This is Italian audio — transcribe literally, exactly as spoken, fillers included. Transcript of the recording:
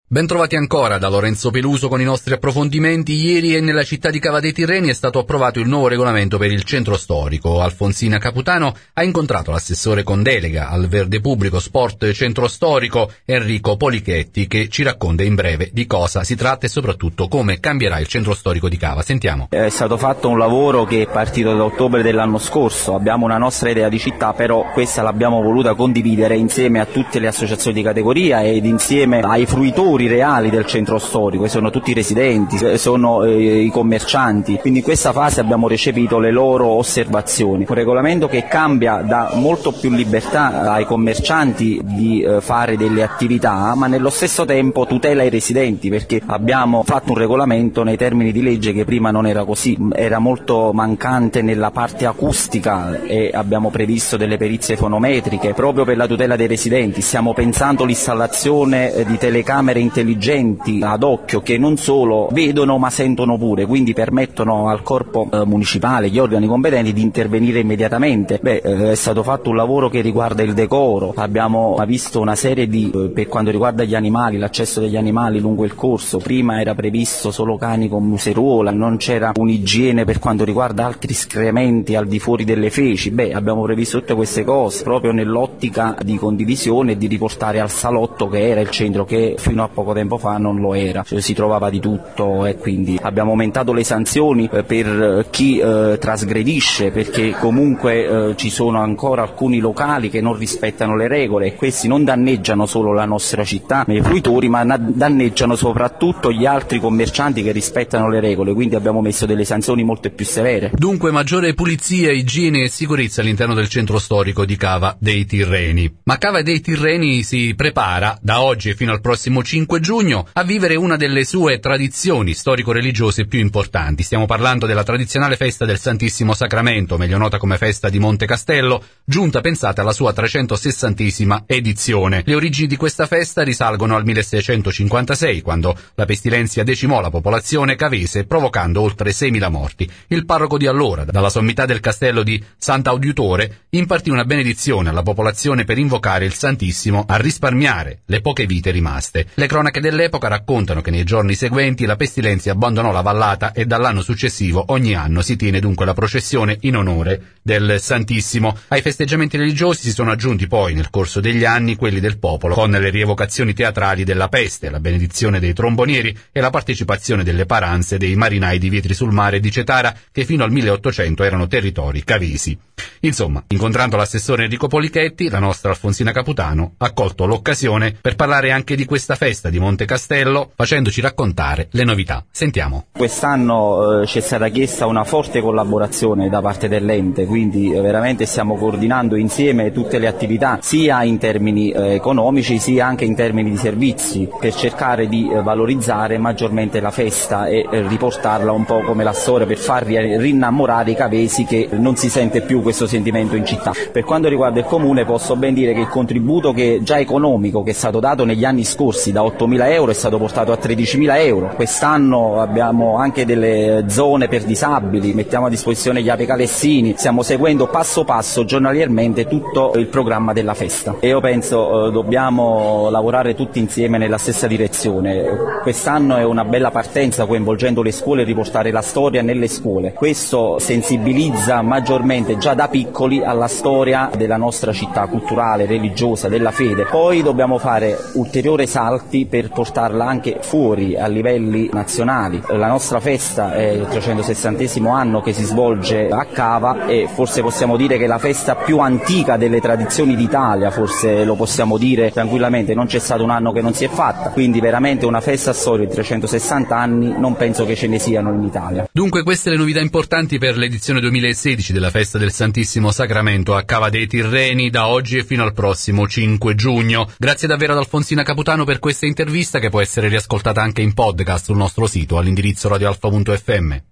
Bentrovati ancora da Lorenzo Peluso con i nostri approfondimenti. Ieri e nella città di Cava dei Tirreni è stato approvato il nuovo regolamento per il centro storico. Alfonsina Caputano ha incontrato l'assessore con delega al Verde Pubblico, Sport e Centro Storico Enrico Polichetti, che ci racconta in breve di cosa si tratta e soprattutto come cambierà il centro storico di Cava. Sentiamo. È stato fatto un lavoro che è partito da ottobre dell'anno scorso. Abbiamo una nostra idea di città, però questa l'abbiamo voluta condividere insieme a tutte le associazioni di categoria ed insieme ai fruitori reali del centro storico, che sono tutti i residenti, sono eh, i commercianti. Quindi in questa fase abbiamo recepito le loro osservazioni. Un regolamento che cambia, dà molto più libertà ai commercianti di eh, fare delle attività, ma nello stesso tempo tutela i residenti, perché abbiamo fatto un regolamento nei termini di legge che prima non era così, era molto mancante nella parte acustica e abbiamo previsto delle perizie fonometriche proprio per la tutela dei residenti. Stiamo pensando l'installazione eh, di telecamere intelligenti ad occhio che non solo vedono ma sentono pure, quindi permettono al corpo eh, municipale, gli organi competenti di intervenire immediatamente. Beh, eh, è stato fatto un lavoro che riguarda il decoro, abbiamo visto una serie di, eh, per quanto riguarda gli animali, l'accesso degli animali lungo il corso. Prima era previsto solo cani con museruola, non c'era un'igiene per quanto riguarda altri escrementi al di fuori delle feci. Beh, abbiamo previsto tutte queste cose proprio nell'ottica di condivisione e di riportare al salotto che era il centro, che fino a poco tempo fa non lo era, cioè, si trovava di tutto, e quindi abbiamo aumentato le sanzioni eh, per chi eh, trasgredisce, perché comunque eh, ci sono ancora alcuni locali che non rispettano le regole e questi non danneggiano solo la nostra città, i fruitori, ma danneggiano soprattutto gli altri commercianti che rispettano le regole, quindi abbiamo messo delle sanzioni molto più severe. Dunque maggiore pulizia, igiene e sicurezza all'interno del centro storico di Cava dei Tirreni. Ma Cava dei Tirreni si prepara da oggi fino al prossimo cinque giugno a vivere una delle sue tradizioni storico-religiose più importanti. Stiamo parlando della tradizionale festa del Santissimo Sacramento, meglio nota come festa di Monte Castello, giunta, pensate, alla sua trecentosessantesima edizione. Le origini di questa festa risalgono al milleseicentocinquantasei, quando la pestilenzia decimò la popolazione cavese, provocando oltre seimila morti. Il parroco di allora, dalla sommità del castello di Sant'Audiutore, impartì una benedizione alla popolazione per invocare il Santissimo a risparmiare le poche vite rimaste. Le cronache dell'epoca raccontano che nei giorni seguenti la pestilenzia abbandonò la vallata e dall'anno successivo ogni anno si tiene dunque la processione in onore del Santissimo. Ai festeggiamenti religiosi si sono aggiunti poi nel corso degli anni quelli del popolo, con le rievocazioni teatrali della peste, la benedizione dei trombonieri e la partecipazione delle paranze dei marinai di Vietri sul Mare e di Cetara, che fino al milleottocento erano territori cavesi. Insomma, incontrando l'assessore Enrico Polichetti, la nostra Alfonsina Caputano ha colto l'occasione per parlare anche di questa festa di Monte Castello, facendoci raccontare le novità. Sentiamo. Quest'anno eh, c'è stata chiesta una forte collaborazione da parte dell'ente, quindi eh, veramente stiamo coordinando insieme tutte le attività, sia in termini eh, economici sia anche in termini di servizi, per cercare di eh, valorizzare maggiormente la festa e eh, riportarla un po' come la storia, per far rinnamorare i cavesi, che non si sente più questo sentimento in città. Per quanto riguarda il comune, posso ben dire che il contributo che già economico che è stato dato negli anni scorsi da ottomila euro è stato portato a tredicimila euro. Quest'anno abbiamo anche delle zone per disabili, mettiamo a disposizione gli apecalessini, stiamo seguendo passo passo giornaliерmente tutto il programma della festa e io penso eh, dobbiamo lavorare tutti insieme nella stessa direzione. Quest'anno è una bella partenza, coinvolgendo le scuole e riportare la storia nelle scuole. Questo sensibilizza maggiormente già da piccoli alla storia della nostra città culturale, religiosa, della fede. Poi dobbiamo fare ulteriori salti per portarla anche fuori a livelli nazionali. La nostra festa è il trecentosessantesimo anno che si svolge a Cava e forse possiamo dire che è la festa più antica delle tradizioni d'Italia, forse lo possiamo dire tranquillamente, non c'è stato un anno che non si è fatta, quindi veramente una festa storica di trecentosessanta anni non penso che ce ne siano in Italia. Dunque queste le novità importanti per l'edizione duemilasedici della festa del Santissimo Sacramento a Cava dei Tirreni da oggi e fino al prossimo cinque giugno. Grazie davvero ad Alfonsina Caputano per questa intervista, che può essere riascoltata anche in podcast sul nostro sito all'indirizzo radio alfa punto effe emme.